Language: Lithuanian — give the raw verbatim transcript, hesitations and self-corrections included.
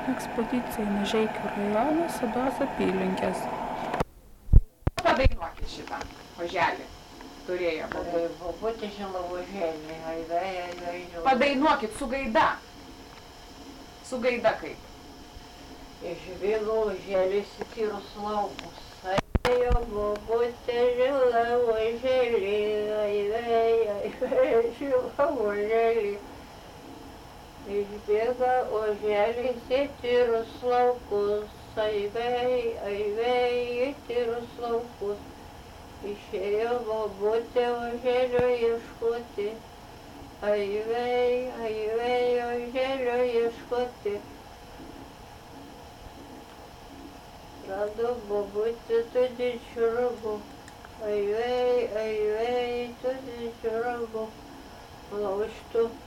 Ekspedicija į Mažeikių rajoną, Sados apylinkės. Padainuokit šitą oželį. Turėjo. Bobutė žila oželį, aivai, aivai žila. Padainuokit su gaida. Su gaida kaip. Išvygo oželis į tyrus laukus. Aivėjo bobutė žila oželį, aivai, aivai žila oželį. Išbėga oželis į tyrus laukus. Aivei, aivei, į tyrus laukus. Išėjo bobutė oželio ieškoti. Aivei, aivei, oželio ieškoti. Rado bobutė turinčių ragų. Aivei, aivei, turinčių ragų. Laužtų